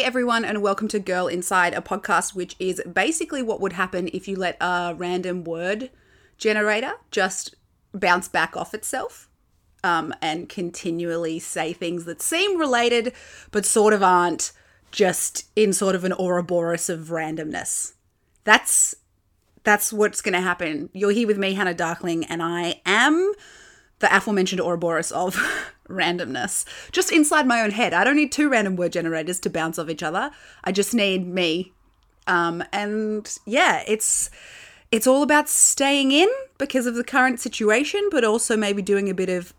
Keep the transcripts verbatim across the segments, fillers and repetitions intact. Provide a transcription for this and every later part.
Hey everyone, and welcome to Girl Inside, a podcast which is basically what would happen if you let a random word generator just bounce back off itself um, and continually say things that seem related but sort of aren't, just in sort of an Ouroboros of randomness. That's that's what's going to happen. You're here with me, Hannah Darkling, and I am the aforementioned Ouroboros of randomness. Just inside my own head. I don't need two random word generators to bounce off each other. I just need me. Um, and yeah, it's it's all about staying in because of the current situation, but also maybe doing a bit of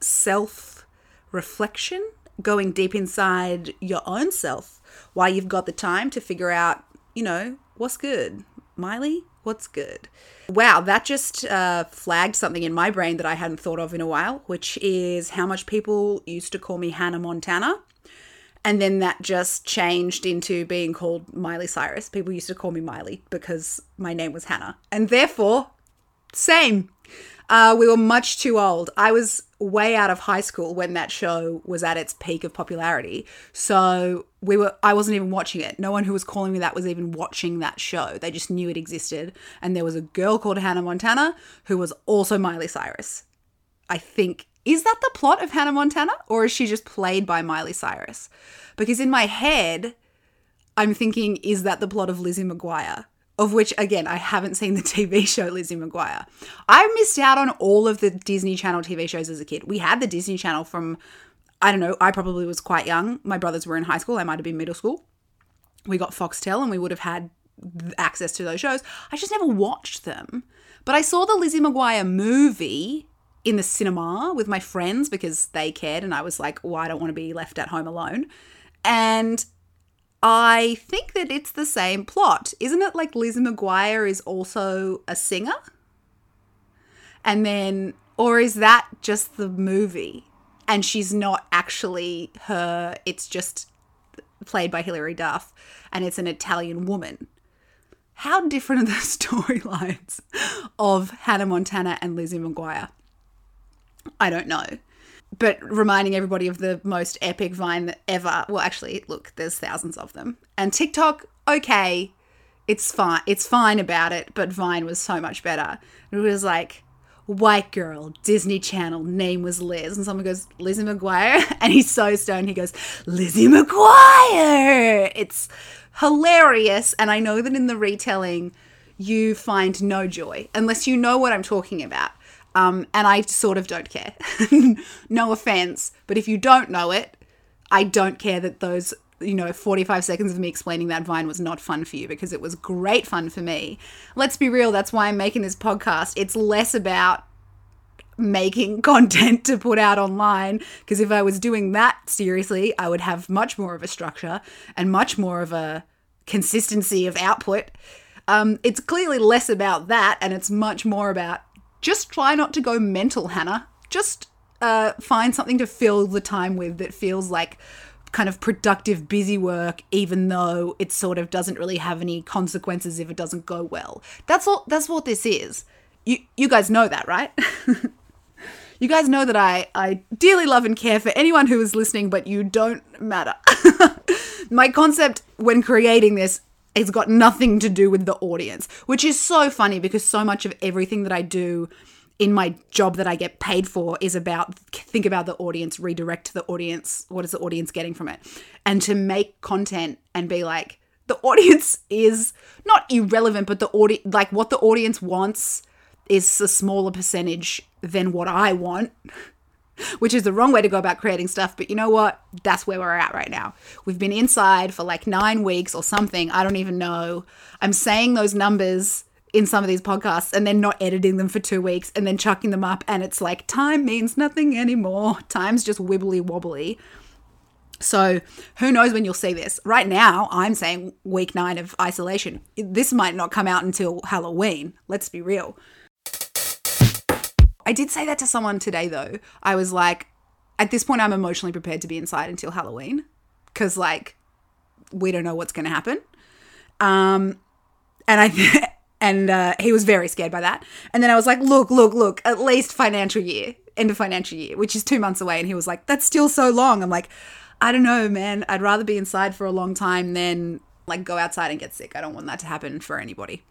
self-reflection, going deep inside your own self while you've got the time to figure out, you know, what's good. Miley, what's good? Wow, that just uh, flagged something in my brain that I hadn't thought of in a while, which is how much people used to call me Hannah Montana. And then that just changed into being called Miley Cyrus. People used to call me Miley because my name was Hannah. And therefore, same. Uh, we were much too old. I was way out of high school when that show was at its peak of popularity. So we were. I wasn't even watching it. No one who was calling me that was even watching that show. They just knew it existed. And there was a girl called Hannah Montana who was also Miley Cyrus. I think, is that the plot of Hannah Montana? Or is she just played by Miley Cyrus? Because in my head, I'm thinking, is that the plot of Lizzie McGuire? Of which, again, I haven't seen the T V show Lizzie McGuire. I missed out on all of the Disney Channel T V shows as a kid. We had the Disney Channel from, I don't know, I probably was quite young. My brothers were in high school. I might have been middle school. We got Foxtel and we would have had access to those shows. I just never watched them. But I saw the Lizzie McGuire movie in the cinema with my friends because they cared. And I was like, oh, I don't want to be left at home alone. And I think that it's the same plot. Isn't it like Lizzie McGuire is also a singer? And then, or is that just the movie? And she's not actually her, it's just played by Hilary Duff and it's an Italian woman. How different are the storylines of Hannah Montana and Lizzie McGuire? I don't know. But reminding everybody of the most epic Vine ever. Well, actually, look, there's thousands of them. And TikTok, okay, it's fine. It's fine about it, but Vine was so much better. It was like, white girl, Disney Channel, name was Liz. And someone goes, Lizzie McGuire? And he's so stoned, he goes, Lizzie McGuire! It's hilarious. And I know that in the retelling, you find no joy, unless you know what I'm talking about. Um, and I sort of don't care. No offense. But if you don't know it, I don't care that those, you know, forty-five seconds of me explaining that Vine was not fun for you, because it was great fun for me. Let's be real. That's why I'm making this podcast. It's less about making content to put out online, because if I was doing that seriously, I would have much more of a structure and much more of a consistency of output. Um, it's clearly less about that, and it's much more about just try not to go mental, Hannah. Just uh, find something to fill the time with that feels like kind of productive, busy work, even though it sort of doesn't really have any consequences if it doesn't go well. That's all. That's what this is. You you guys know that, right? You guys know that I, I dearly love and care for anyone who is listening, but you don't matter. My concept when creating this, it's got nothing to do with the audience, which is so funny because so much of everything that I do in my job that I get paid for is about, think about the audience, redirect to the audience. What is the audience getting from it? And to make content and be like, the audience is not irrelevant, but the audi- like what the audience wants is a smaller percentage than what I want. Which is the wrong way to go about creating stuff. But you know what? That's where we're at right now. We've been inside for like nine weeks or something. I don't even know. I'm saying those numbers in some of these podcasts and then not editing them for two weeks and then chucking them up. And it's like time means nothing anymore. Time's just wibbly wobbly. So who knows when you'll see this. Right now, I'm saying week nine of isolation. This might not come out until Halloween. Let's be real. I did say that to someone today, though. I was like, at this point, I'm emotionally prepared to be inside until Halloween because, like, we don't know what's going to happen. Um, and I and uh, he was very scared by that. And then I was like, look, look, look, at least financial year, end of financial year, which is two months away. And he was like, that's still so long. I'm like, I don't know, man. I'd rather be inside for a long time than like go outside and get sick. I don't want that to happen for anybody.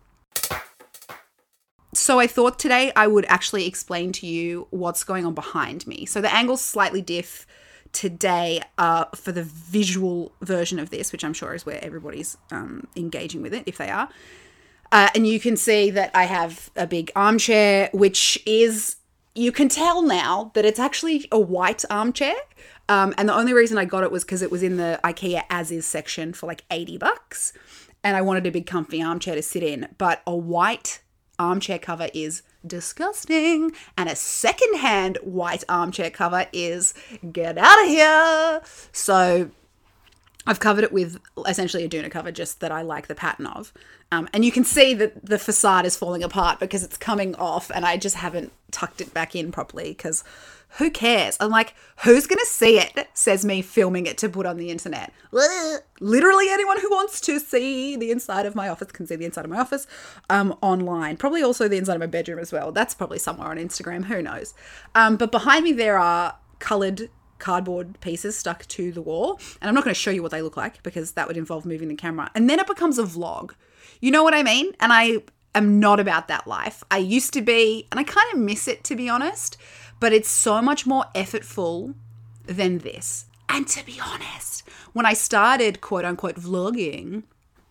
So I thought today I would actually explain to you what's going on behind me. So the angle's slightly diff today uh, for the visual version of this, which I'm sure is where everybody's um, engaging with it, if they are. Uh, and you can see that I have a big armchair, which is, you can tell now that it's actually a white armchair. Um, and the only reason I got it was because it was in the IKEA as-is section for like eighty bucks. And I wanted a big comfy armchair to sit in. But a white armchair cover is disgusting. And a secondhand white armchair cover is get out of here. So I've covered it with essentially a doona cover, just that I like the pattern of. Um, and you can see that the facade is falling apart because it's coming off and I just haven't tucked it back in properly because who cares? I'm like, who's going to see it? Says me filming it to put on the internet. Literally anyone who wants to see the inside of my office can see the inside of my office um, online. Probably also the inside of my bedroom as well. That's probably somewhere on Instagram. Who knows? Um, but behind me there are coloured cardboard pieces stuck to the wall. And I'm not going to show you what they look like because that would involve moving the camera. And then it becomes a vlog. You know what I mean? And I am not about that life. I used to be, and I kind of miss it, to be honest. But it's so much more effortful than this. And to be honest, when I started quote unquote vlogging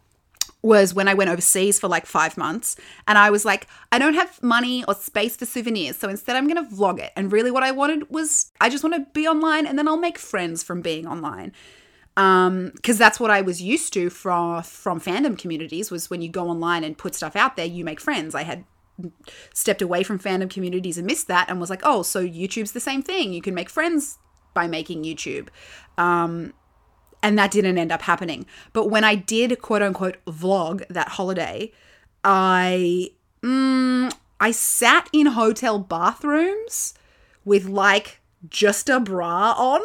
was when I went overseas for like five months. And I was like, I don't have money or space for souvenirs. So instead I'm going to vlog it. And really what I wanted was, I just want to be online and then I'll make friends from being online. Um, because that's what I was used to from, from fandom communities was when you go online and put stuff out there, you make friends. I had stepped away from fandom communities and missed that and was like, oh, so YouTube's the same thing. You can make friends by making YouTube. Um, and that didn't end up happening. But when I did quote unquote vlog that holiday, I, mm, I sat in hotel bathrooms with like just a bra on,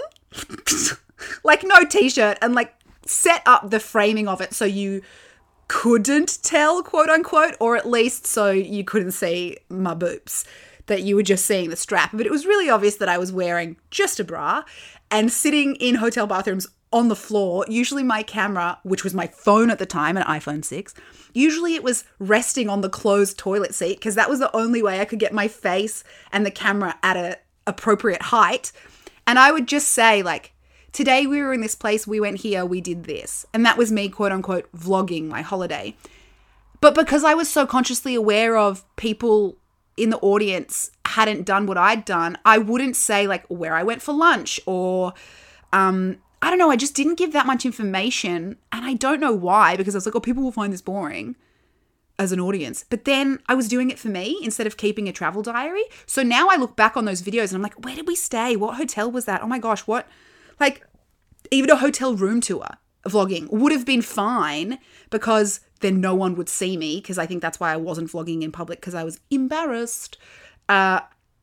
like no t-shirt, and like set up the framing of it so you couldn't tell, quote unquote, or at least so you couldn't see my boobs, that you were just seeing the strap. But it was really obvious that I was wearing just a bra and sitting in hotel bathrooms on the floor. Usually my camera, which was my phone at the time, an iPhone six, usually it was resting on the closed toilet seat because that was the only way I could get my face and the camera at a appropriate height. And I would just say like, today we were in this place, we went here, we did this. And that was me, quote unquote, vlogging my holiday. But because I was so consciously aware of people in the audience hadn't done what I'd done, I wouldn't say like where I went for lunch or, um, I don't know, I just didn't give that much information. And I don't know why, because I was like, oh, people will find this boring as an audience. But then I was doing it for me instead of keeping a travel diary. So now I look back on those videos and I'm like, where did we stay? What hotel was that? Oh my gosh, what? Like, even a hotel room tour vlogging would have been fine because then no one would see me, because I think that's why I wasn't vlogging in public, because I was embarrassed. Uh,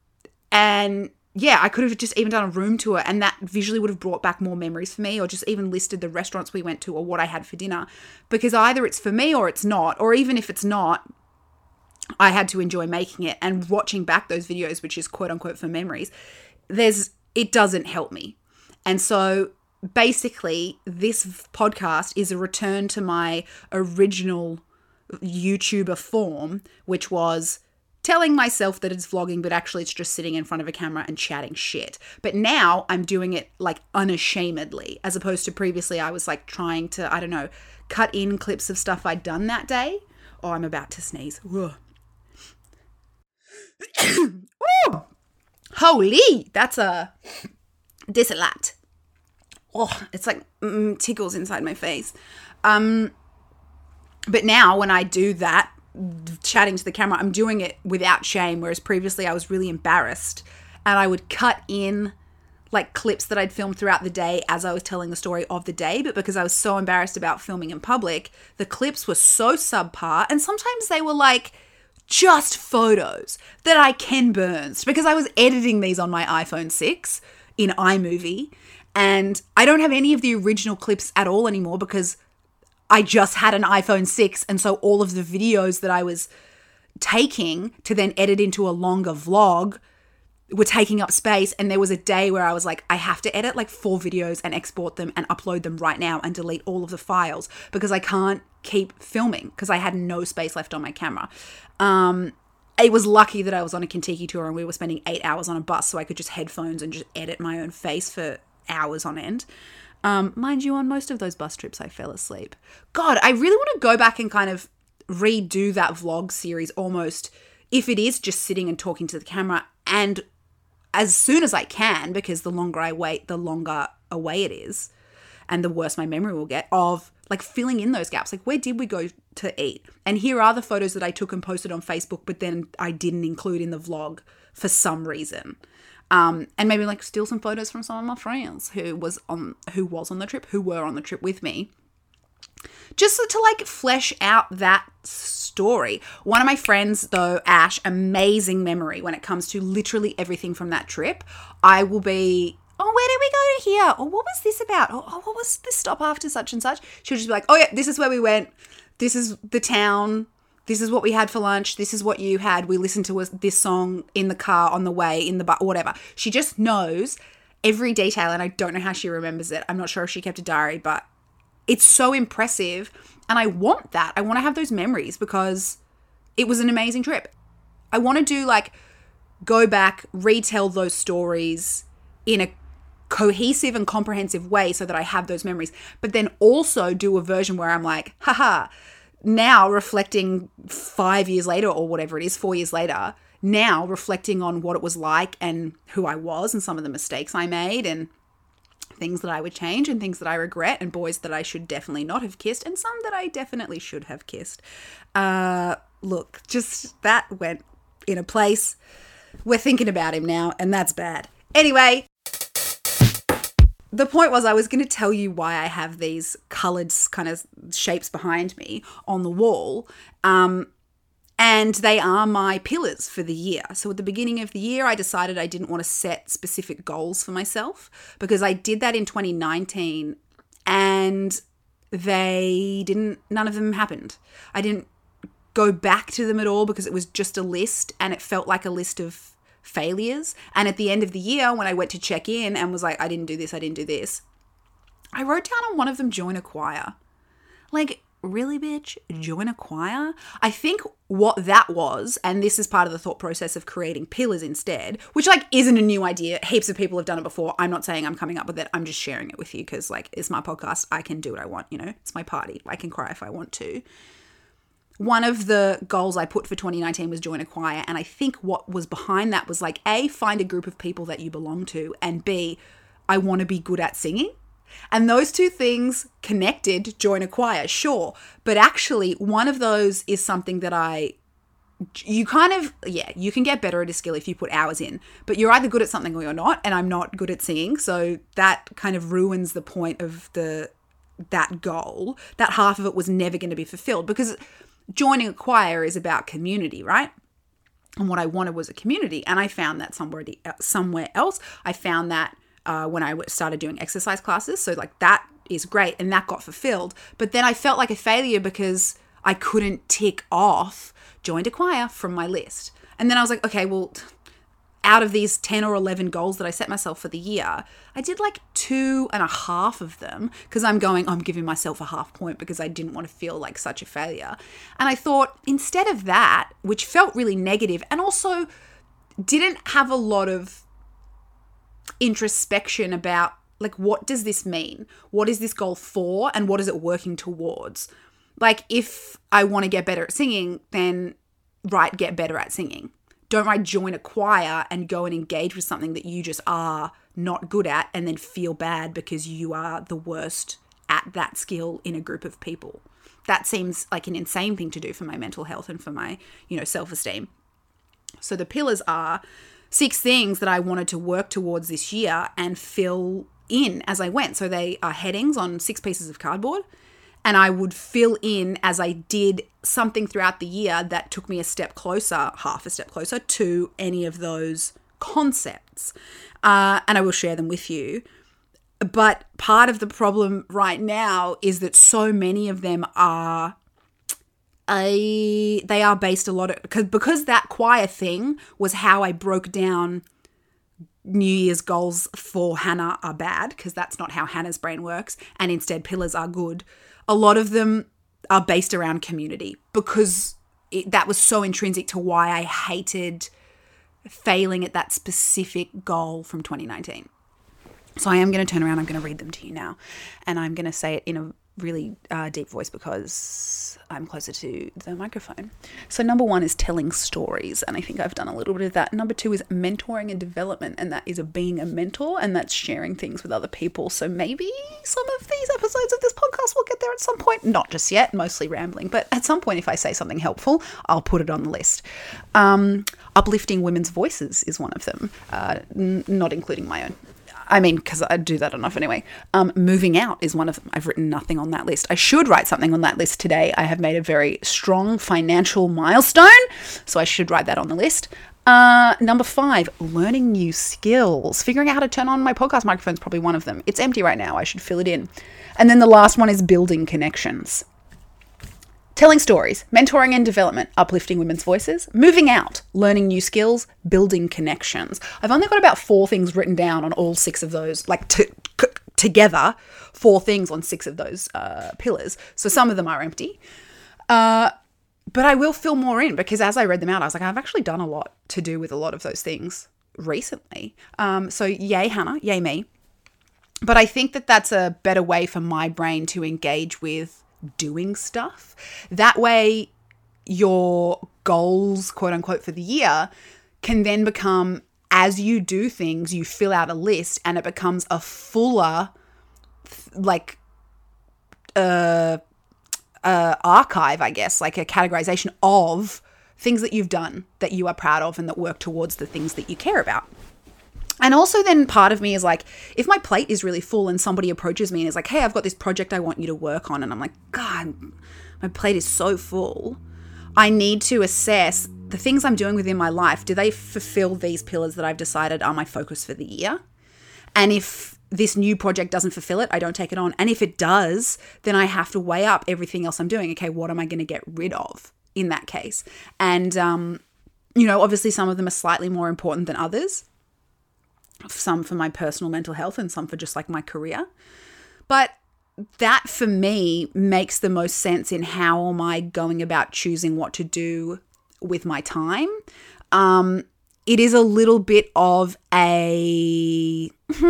and yeah, I could have just even done a room tour and that visually would have brought back more memories for me, or just even listed the restaurants we went to or what I had for dinner, because either it's for me or it's not, or even if it's not, I had to enjoy making it. And watching back those videos, which is quote unquote for memories, there's, it doesn't help me. And so basically this podcast is a return to my original YouTuber form, which was telling myself that it's vlogging, but actually it's just sitting in front of a camera and chatting shit. But now I'm doing it like unashamedly, as opposed to previously I was like trying to, I don't know, cut in clips of stuff I'd done that day. Oh, I'm about to sneeze. Holy, that's a desilat. Oh, it's like mm, tickles inside my face. Um, but now when I do that, chatting to the camera, I'm doing it without shame, whereas previously I was really embarrassed and I would cut in like clips that I'd filmed throughout the day as I was telling the story of the day. But because I was so embarrassed about filming in public, the clips were so subpar, and sometimes they were like just photos that I Ken Burns, because I was editing these on my iPhone six in iMovie. And I don't have any of the original clips at all anymore because I just had an iPhone six. And so all of the videos that I was taking to then edit into a longer vlog were taking up space. And there was a day where I was like, I have to edit like four videos and export them and upload them right now and delete all of the files because I can't keep filming because I had no space left on my camera. Um, it was lucky that I was on a Kentucky tour and we were spending eight hours on a bus so I could just headphones and just edit my own face for hours on end. Um, mind you, on most of those bus trips, I fell asleep. God, I really want to go back and kind of redo that vlog series almost, if it is just sitting and talking to the camera, and as soon as I can, because the longer I wait, the longer away it is, and the worse my memory will get, of like filling in those gaps. Like, where did we go to eat? And here are the photos that I took and posted on Facebook, but then I didn't include in the vlog for some reason. Um, and maybe like steal some photos from some of my friends who was on who was on the trip, who were on the trip with me. Just to like flesh out that story. One of my friends, though, Ash, amazing memory when it comes to literally everything from that trip. I will be, oh, where did we go to here? Or what was this about? Or oh, what was this stop after such and such? She'll just be like, oh yeah, this is where we went. This is the town. This is what we had for lunch. This is what you had. We listened to this song in the car on the way, in the bus, whatever. She just knows every detail, and I don't know how she remembers it. I'm not sure if she kept a diary, but it's so impressive. And I want that. I want to have those memories because it was an amazing trip. I want to do like, go back, retell those stories in a cohesive and comprehensive way so that I have those memories, but then also do a version where I'm like, haha, now reflecting five years later or whatever it is, four years later, now reflecting on what it was like and who I was and some of the mistakes I made and things that I would change and things that I regret and boys that I should definitely not have kissed and some that I definitely should have kissed. Uh, look, just that went in a place. We're thinking about him now and that's bad. Anyway, the point was I was going to tell you why I have these coloured kind of shapes behind me on the wall. Um, and they are my pillars for the year. So at the beginning of the year, I decided I didn't want to set specific goals for myself because I did that in twenty nineteen and they didn't, none of them happened. I didn't go back to them at all because it was just a list and it felt like a list of failures. And at the end of the year, when I went to check in and was like, I didn't do this, I didn't do this, I wrote down on one of them, join a choir. Like, really, bitch? Join a choir? I think what that was, and this is part of the thought process of creating pillars instead, which like isn't a new idea. Heaps of people have done it before. I'm not saying I'm coming up with it. I'm just sharing it with you because like it's my podcast. I can do what I want, you know? It's my party. I can cry if I want to. One of the goals I put for twenty nineteen was join a choir. And I think what was behind that was like, A, find a group of people that you belong to, and B, I want to be good at singing. And those two things connected, join a choir, sure. But actually, one of those is something that I, you kind of, yeah, you can get better at a skill if you put hours in. But you're either good at something or you're not. And I'm not good at singing. So that kind of ruins the point of the that goal. That half of it was never going to be fulfilled because joining a choir is about community, right? And what I wanted was a community. And I found that somewhere, somewhere else. I found that Uh, when I started doing exercise classes. So like that is great and that got fulfilled. But then I felt like a failure because I couldn't tick off joined a choir from my list. And then I was like, okay, well, out of these ten or eleven goals that I set myself for the year, I did like two and a half of them because I'm going, I'm giving myself a half point because I didn't want to feel like such a failure. And I thought instead of that, which felt really negative and also didn't have a lot of introspection about like, what does this mean? What is this goal for? And what is it working towards? Like, if I want to get better at singing, then write get better at singing. Don't write join a choir and go and engage with something that you just are not good at and then feel bad because you are the worst at that skill in a group of people. That seems like an insane thing to do for my mental health and for my, you know, self-esteem. So the pillars are six things that I wanted to work towards this year and fill in as I went. So they are headings on six pieces of cardboard, and I would fill in as I did something throughout the year that took me a step closer, half a step closer to any of those concepts. Uh, and I will share them with you. But part of the problem right now is that so many of them are I, they are based a lot of, because, because that choir thing was how I broke down New Year's goals for Hannah are bad, because that's not how Hannah's brain works, and instead pillars are good. A lot of them are based around community, because it, that was so intrinsic to why I hated failing at that specific goal from twenty nineteen. So I am going to turn around, I'm going to read them to you now, and I'm going to say it in a really uh, deep voice because I'm closer to the microphone. So number one is telling stories, and I think I've done a little bit of that. Number two is mentoring and development, and that is a being a mentor, and that's sharing things with other people. So maybe some of these episodes of this podcast will get there at some point. Not just yet, mostly rambling, but at some point if I say something helpful, I'll put it on the list. Um, uplifting women's voices is one of them, uh, n- not including my own. I mean, because I do that enough anyway. Um, moving out is one of them. I've written nothing on that list. I should write something on that list today. I have made a very strong financial milestone, so I should write that on the list. Uh, number five, learning new skills. Figuring out how to turn on my podcast microphone is probably one of them. It's empty right now. I should fill it in. And then the last one is building connections. Telling stories, mentoring and development, uplifting women's voices, moving out, learning new skills, building connections. I've only got about four things written down on all six of those, like t- c- together, four things on six of those uh, pillars. So some of them are empty. Uh, but I will fill more in, because as I read them out, I was like, I've actually done a lot to do with a lot of those things recently. Um, so yay, Hannah, yay me. But I think that that's a better way for my brain to engage with doing stuff. That way your goals, quote unquote, for the year can then become, as you do things, you fill out a list and it becomes a fuller, like, uh, uh, archive, I guess, like a categorization of things that you've done that you are proud of and that work towards the things that you care about. And also then part of me is like, if my plate is really full and somebody approaches me and is like, hey, I've got this project I want you to work on. And I'm like, God, my plate is so full. I need to assess the things I'm doing within my life. Do they fulfill these pillars that I've decided are my focus for the year? And if this new project doesn't fulfill it, I don't take it on. And if it does, then I have to weigh up everything else I'm doing. Okay, what am I going to get rid of in that case? And, um, you know, obviously some of them are slightly more important than others. Some for my personal mental health and some for just like my career. But that for me makes the most sense in how am I going about choosing what to do with my time. Um, it is a little bit of a...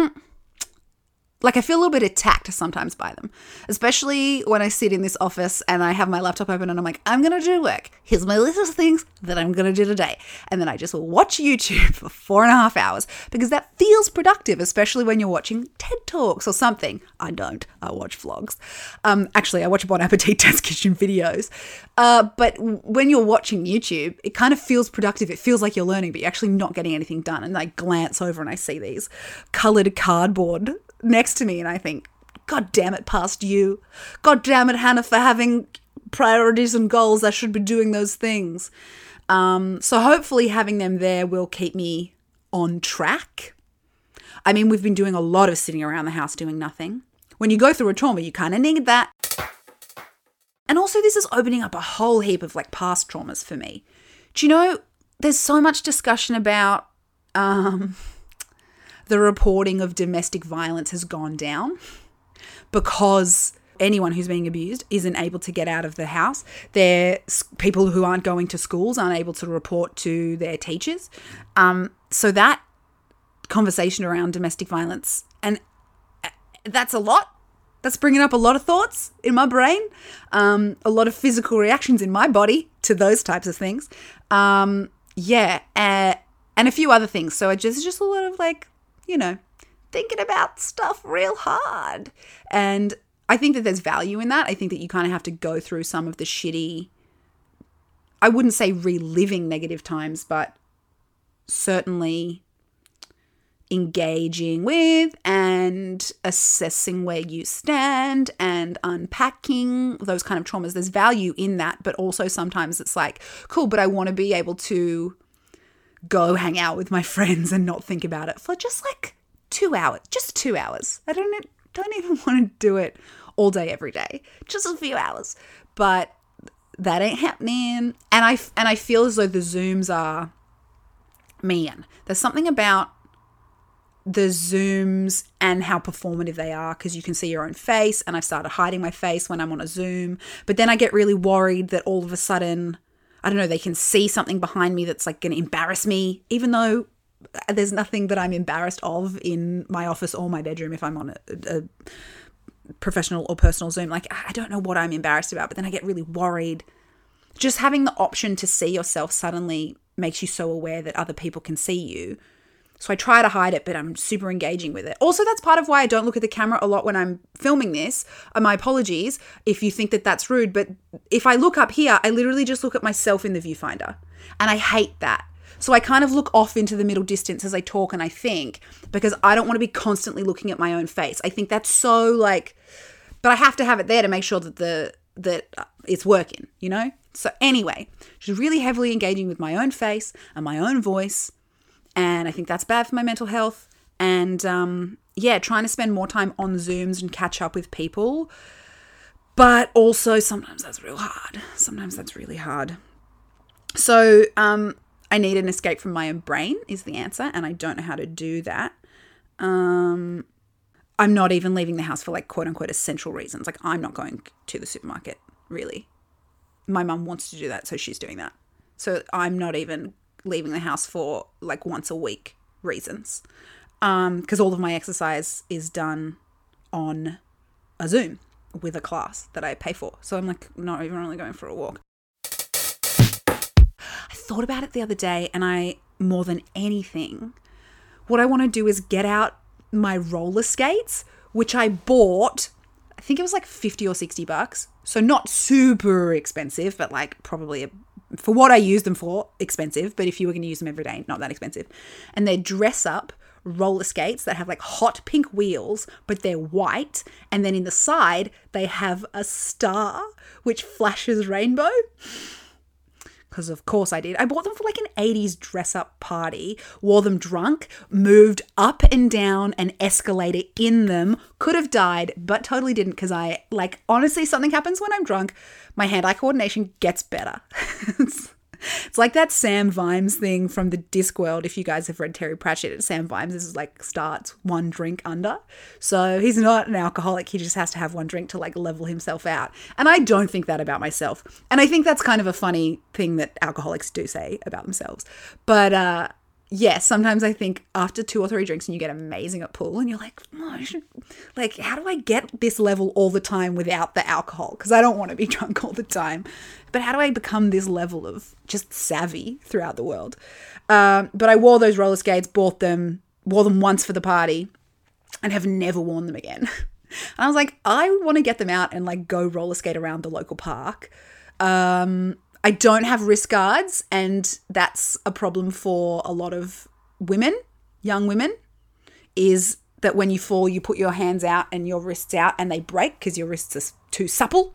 Like I feel a little bit attacked sometimes by them, especially when I sit in this office and I have my laptop open and I'm like, I'm going to do work. Here's my list of things that I'm going to do today. And then I just watch YouTube for four and a half hours because that feels productive, especially when you're watching TED Talks or something. I don't. I watch vlogs. Um, actually, I watch Bon Appetit Test Kitchen videos. Uh, but when you're watching YouTube, it kind of feels productive. It feels like you're learning, but you're actually not getting anything done. And I glance over and I see these colored cardboard next to me and I think, God damn it, past you. God damn it, Hannah, for having priorities and goals. I should be doing those things. Um, so hopefully having them there will keep me on track. I mean, we've been doing a lot of sitting around the house doing nothing. When you go through a trauma, you kind of need that. And also this is opening up a whole heap of like past traumas for me. Do you know, there's so much discussion about... Um, the reporting of domestic violence has gone down because anyone who's being abused isn't able to get out of the house. They're people who aren't going to schools aren't able to report to their teachers. Um, so that conversation around domestic violence, and that's a lot. That's bringing up a lot of thoughts in my brain, um, a lot of physical reactions in my body to those types of things. Um, yeah, uh, and a few other things. So it's just, just a lot of like, you know, thinking about stuff real hard. And I think that there's value in that. I think that you kind of have to go through some of the shitty, I wouldn't say reliving negative times, but certainly engaging with and assessing where you stand and unpacking those kind of traumas. There's value in that, but also sometimes it's like, cool, but I want to be able to go hang out with my friends and not think about it for just like two hours, just two hours. I don't don't even want to do it all day, every day, just a few hours, but that ain't happening. And I, and I feel as though the Zooms are, man, there's something about the Zooms and how performative they are, because you can see your own face, and I've started hiding my face when I'm on a Zoom. But then I get really worried that all of a sudden, I don't know, they can see something behind me that's like going to embarrass me, even though there's nothing that I'm embarrassed of in my office or my bedroom if I'm on a, a professional or personal Zoom. Like, I don't know what I'm embarrassed about, but then I get really worried. Just having the option to see yourself suddenly makes you so aware that other people can see you. So I try to hide it, but I'm super engaging with it. Also, that's part of why I don't look at the camera a lot when I'm filming this. Uh, my apologies if you think that that's rude, but if I look up here, I literally just look at myself in the viewfinder, and I hate that. So I kind of look off into the middle distance as I talk and I think, because I don't want to be constantly looking at my own face. I think that's so like, but I have to have it there to make sure that the that it's working, you know? So anyway, just really heavily engaging with my own face and my own voice. And I think that's bad for my mental health. And um, yeah, trying to spend more time on Zooms and catch up with people. But also sometimes that's real hard. Sometimes that's really hard. So um, I need an escape from my own brain is the answer. And I don't know how to do that. Um, I'm not even leaving the house for like quote unquote essential reasons. Like I'm not going to the supermarket, really. My mum wants to do that, so she's doing that. So I'm not even leaving the house for like once a week reasons. Um, because all of my exercise is done on a Zoom with a class that I pay for. So I'm like not even really going for a walk. I thought about it the other day, and I, more than anything, what I want to do is get out my roller skates, which I bought, I think it was like fifty or sixty bucks. So not super expensive, but like probably a, for what I use them for, expensive. But if you were going to use them every day, not that expensive. And they're dress up roller skates that have like hot pink wheels, but they're white. And then in the side, they have a star which flashes rainbow. Because of course I did. I bought them for like an eighties dress up party, wore them drunk, moved up and down an escalator in them, could have died, but totally didn't, because I, like, honestly, something happens when I'm drunk. My hand-eye coordination gets better. it's, it's like that Sam Vimes thing from the Discworld. If you guys have read Terry Pratchett, Sam Vimes is like starts one drink under. So he's not an alcoholic. He just has to have one drink to like level himself out. And I don't think that about myself. And I think that's kind of a funny thing that alcoholics do say about themselves. But uh, yeah, sometimes I think after two or three drinks and you get amazing at pool and you're like, oh, I should, like, how do I get this level all the time without the alcohol? Because I don't want to be drunk all the time. But how do I become this level of just savvy throughout the world? Um, but I wore those roller skates, bought them, wore them once for the party, and have never worn them again. And I was like, I want to get them out and like go roller skate around the local park. Um, I don't have wrist guards, and that's a problem for a lot of women, young women, is that when you fall, you put your hands out and your wrists out and they break because your wrists are too supple.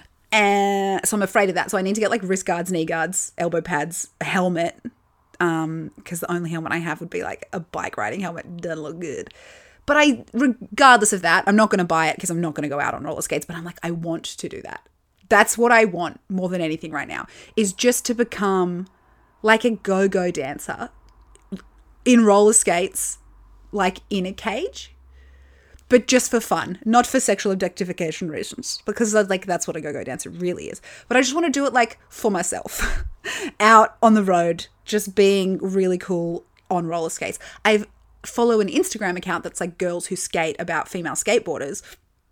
And so I'm afraid of that. So I need to get like wrist guards, knee guards, elbow pads, a helmet, um, because the only helmet I have would be like a bike riding helmet. It doesn't look good. But I, regardless of that, I'm not going to buy it because I'm not going to go out on roller skates, but I'm like, I want to do that. That's what I want more than anything right now, is just to become like a go-go dancer in roller skates, like in a cage, but just for fun, not for sexual objectification reasons, because like that's what a go-go dancer really is. But I just want to do it like for myself, out on the road, just being really cool on roller skates. I follow an Instagram account that's like girls who skate about female skateboarders,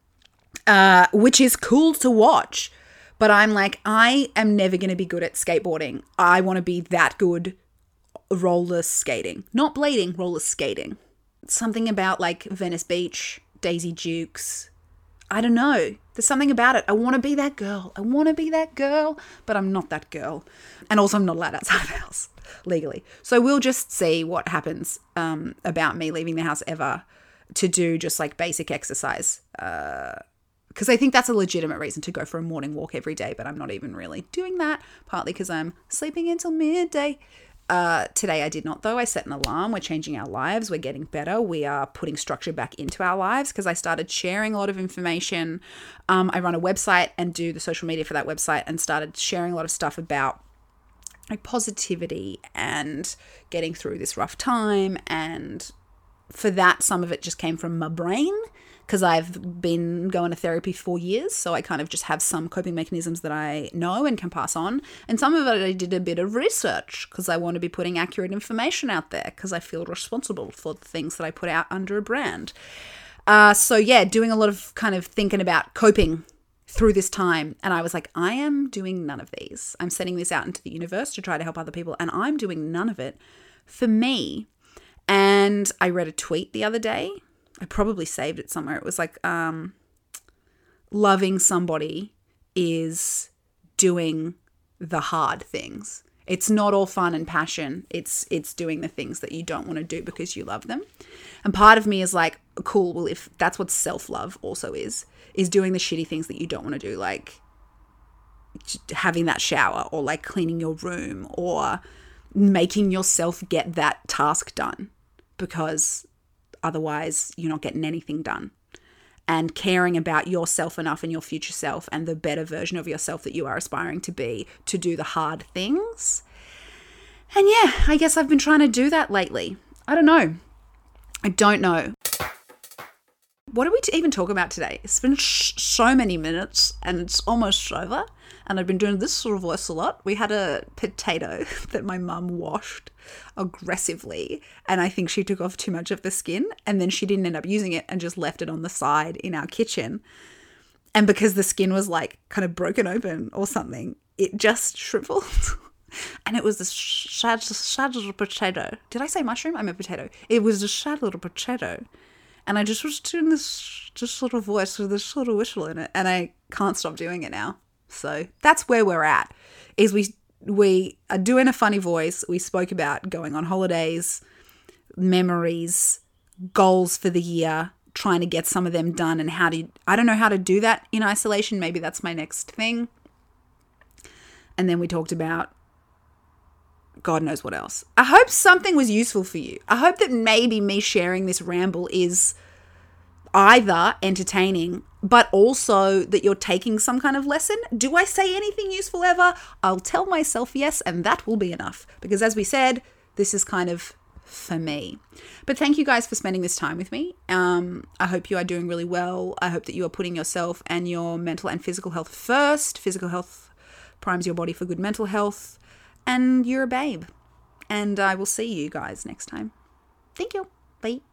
uh, which is cool to watch. But I'm like, I am never going to be good at skateboarding. I want to be that good roller skating. Not blading, roller skating. Something about like Venice Beach, Daisy Dukes. I don't know. There's something about it. I want to be that girl. I want to be that girl, but I'm not that girl. And also I'm not allowed outside of the house legally. So we'll just see what happens um, about me leaving the house ever to do just like basic exercise. Uh Because I think that's a legitimate reason to go for a morning walk every day, but I'm not even really doing that, partly because I'm sleeping until midday. Uh, today I did not, though. I set an alarm. We're changing our lives. We're getting better. We are putting structure back into our lives because I started sharing a lot of information. Um, I run a website and do the social media for that website, and started sharing a lot of stuff about like positivity and getting through this rough time and for that, some of it just came from my brain because I've been going to therapy for years. So I kind of just have some coping mechanisms that I know and can pass on. And some of it I did a bit of research because I want to be putting accurate information out there because I feel responsible for the things that I put out under a brand. Uh, so yeah, doing a lot of kind of thinking about coping through this time. And I was like, I am doing none of these. I'm sending this out into the universe to try to help other people. And I'm doing none of it for me. And I read a tweet the other day. I probably saved it somewhere. It was like, um, loving somebody is doing the hard things. It's not all fun and passion. It's it's doing the things that you don't want to do because you love them. And part of me is like, cool, well, if that's what self-love also is, is doing the shitty things that you don't want to do, like having that shower or like cleaning your room or making yourself get that task done because otherwise you're not getting anything done. And caring about yourself enough and your future self and the better version of yourself that you are aspiring to be to do the hard things. And yeah, I guess I've been trying to do that lately. I don't know. I don't know. What did we t- even talk about today? It's been sh- so many minutes and it's almost over. And I've been doing this sort of voice a lot. We had a potato that my mum washed aggressively. And I think she took off too much of the skin. And then she didn't end up using it and just left it on the side in our kitchen. And because the skin was like kind of broken open or something, it just shriveled. And it was this sad, sad little potato. Did I say mushroom? I meant potato. It was a sad little potato. And I just was doing this just little voice with this little whistle in it. And I can't stop doing it now. So that's where we're at, is we we are doing a funny voice. We spoke about going on holidays, memories, goals for the year, trying to get some of them done and how to, I don't know how to do that in isolation. Maybe that's my next thing. And then we talked about God knows what else. I hope something was useful for you. I hope that maybe me sharing this ramble is either entertaining, but also that you're taking some kind of lesson. Do I say anything useful ever? I'll tell myself yes, and that will be enough. Because as we said, this is kind of for me. But thank you guys for spending this time with me. Um, I hope you are doing really well. I hope that you are putting yourself and your mental and physical health first. Physical health primes your body for good mental health. And you're a babe. And I will see you guys next time. Thank you. Bye.